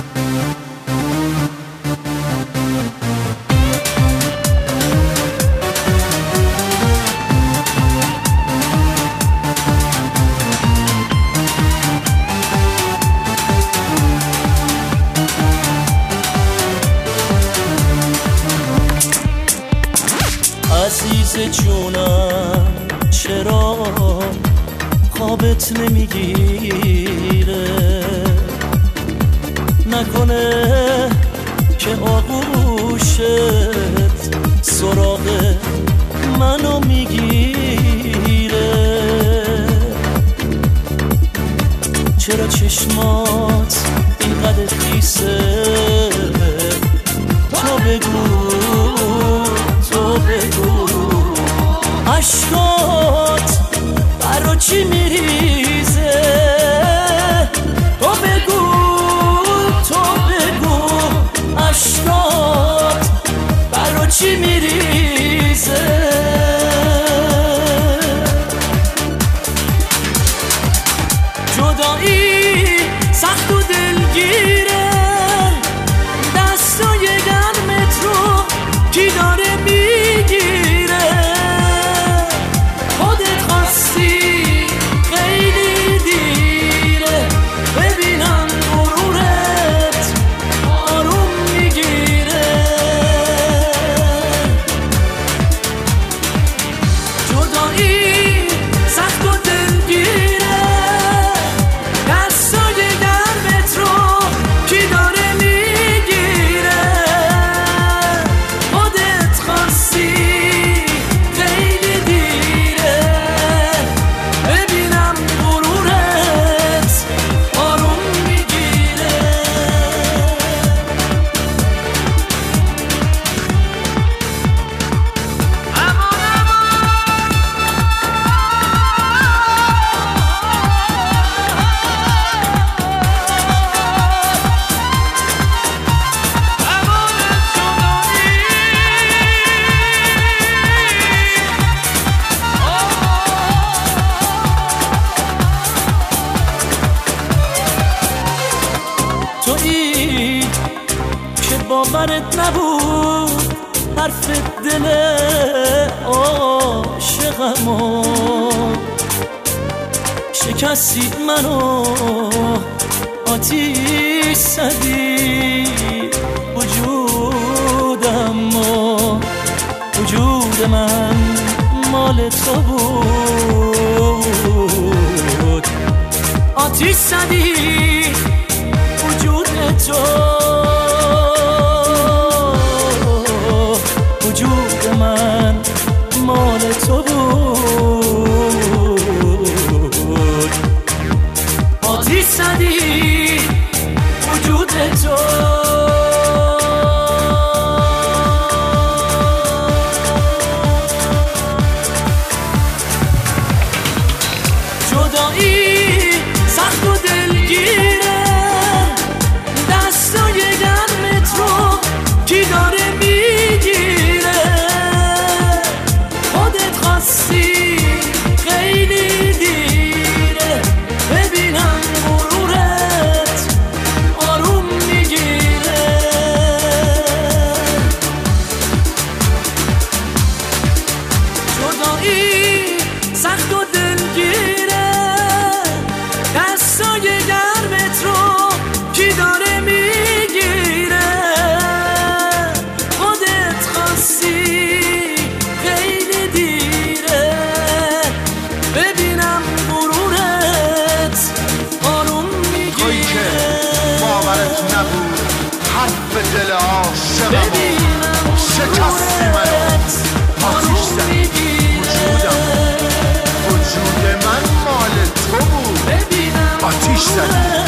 عزیز جونم چرا خوابت نمیگیره؟ نکنه که آغوشت سراغ منو میگیره؟ چرا چشمات اینقدر خیسه؟ تو بگو عشقات برا چی میریزه؟ تو بگو عشقات برا چی میریزه؟ جدایی سخت و دلگیره، دستای گرمت رو کی داره میگیره؟ خودت خواستی خیلی دیره، ببینم غرورت آروم میگیره. جدایی سخت و دلگیره، دستای گرمت رو کی داره میگیره؟ خودت خواستی خیلی دیره، ببینم غرورت آروم میگیره. تویی که باورت نبود حرف دل عاشقمو، شکستی منو آتیش زدی وجودمو. وجود من مال تو بود، آتیش زدی وجود تو. وجود من مال تو بود، آتیش زدی وجود تو. جدایی سخت و دلگیره، دستای گرمت رو کی داره میگیره؟ خودت خواستی خیلی دیره، ببینم غرورت آروم میگیره. جدایی سخت و دلگیره، دستای گرمت رو کی داره میگیره؟ خودت خواستی خیلی دیره، ببینم غرورت آروم میگیره. تویی که باورت نبود حرف دل عاشقمو، شکستی منو آتیش زدی وجودم. وجود من مال تو بود، آتیش زدی